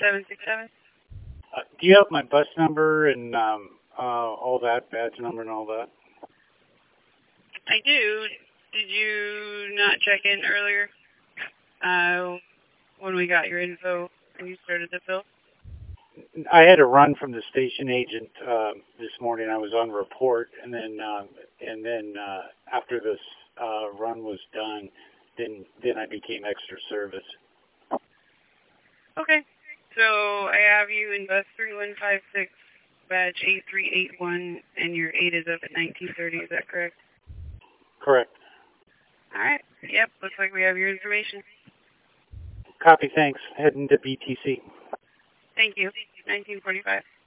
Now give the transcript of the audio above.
767. Do you have my bus number and all that, badge number and all that? I do. Did you not check in earlier when we got your info and you started the fill? I had a run from the station agent this morning. I was on report, and then after this run was done, then I became extra service. Okay. So I have you in bus 3156, badge 8381, and your 8 is up at 1930. Is that correct? Correct. All right. Yep. Looks like we have your information. Copy. Thanks. Heading to BTC. Thank you. 1945.